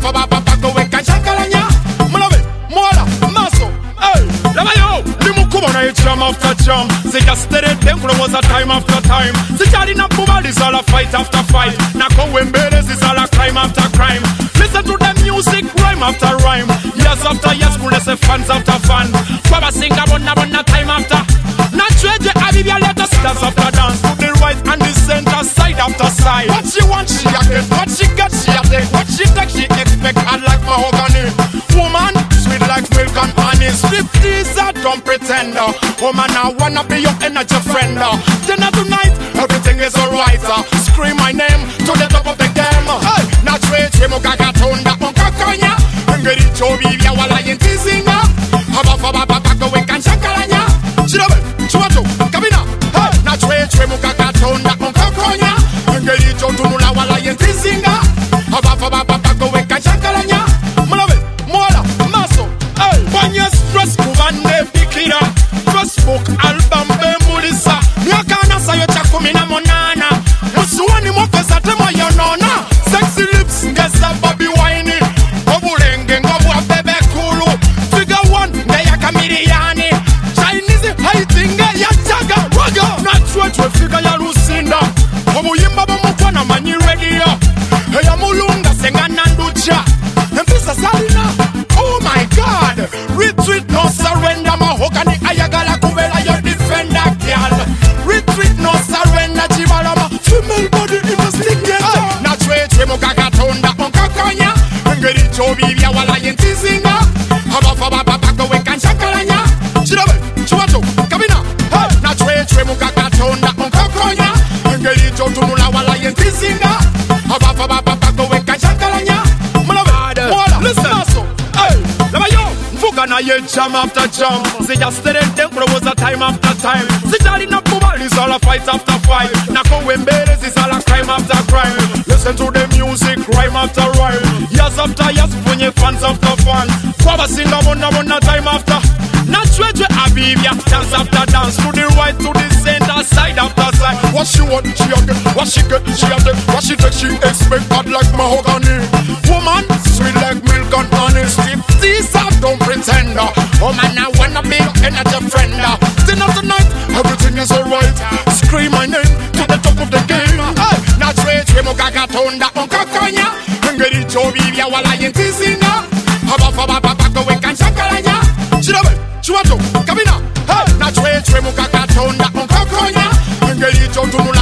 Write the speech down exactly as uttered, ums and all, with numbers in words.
Abafa baba bako weka shakalanya. Mulabe, mola, maso. Hey, lama yo. Limukuba na jam after jam. Say yesterday them was a time after time. Say jali na bubal is all a fight after fight. Na kowemberes is all a crime after crime. Listen to the music, rhyme after rhyme. Years after years, we say fans after fans. Baba sing a one one time after. Not treasure, I be a let us dance after dance. To the right and the center, side after side. What she want, she a get. What she got, she a take. What she take, she expect. I like mahogany. Woman, sweet like milk and honey. Striptease, don't pretend. Woman, I wanna be your energy friend. Dinner tonight, everything is alright. Scream my name to the top of the game. Hey, not treasure, mugaga tonda, mugakonya. Ngeri chobi vya wala yentizinga. Abafa baba bako weka shakalanya. Chirabe, chuato, kabina. Hey, na chwe chwe mugaga tonda, mugakonya. Ngeri chotunula wala yentizinga. Abafa baba bako weka shakalanya. Mulabe, mola, maso. Hey, banye stress kubande bikira. Facebook album be mulisa. Nyakana sayo chakumina monana. Musuwani mwokeza temo yonona. Sexy lips ngeza baby whiny. Obulenge ngobwa bebe kulu. Figure one ngeya kamiliani. Chinese hating ya jaga raga. Natural to figure ya lucinda. Obuyimba bamukwana manyi radio. Eya mulunga senga nanducha. Empisa salina. Oh my God. Retreat no surrender. Mahogany ayagala kubela your defender girl. Retreat no surrender. Chivalama female body investigator. Natural to mugaga tonda onkakonya. Ngeri chobi vya wala yentizinga. Abafa baba bako weka shakalanya. Chirabe, chuato, kabina. Hey, na chwe chwe mugaga tonda onkakonya. Ngeri chotunula wala yentizinga. Abafa baba bako weka shakalanya. Mulabe, mola, listen also. Hey, lama yo. Mvuga na ye jam after jam. Say yesterday them was a time after time. Say jali na bubal is all a fight after fight. Na kowemberes is all a crime after crime. Listen to the music, rhyme after rhyme. Years after years, funye fans after fans. Kwaba sing a one one time after. Not treasure Abibia, dance after dance. To the right, to the center, side after side. What she want, she a get. What she get, she a take. What she take, she expect. Bad like mahogany. Woman, sweet like milk and honey. Striptease, don't pretend. Oh man, I wanna be your energy friend. Dinner tonight, everything is alright. Scream my name to the top of the game. Hey, not treasure mugaga tonda onkakonya. Ngeri chobi vya wala yentizinga. Abafa baba bako weka shakalanya. Chirabe, chuato, kabina. Hey, na chwe chwe mugaga tonda onkakonya. Ngeri chotunula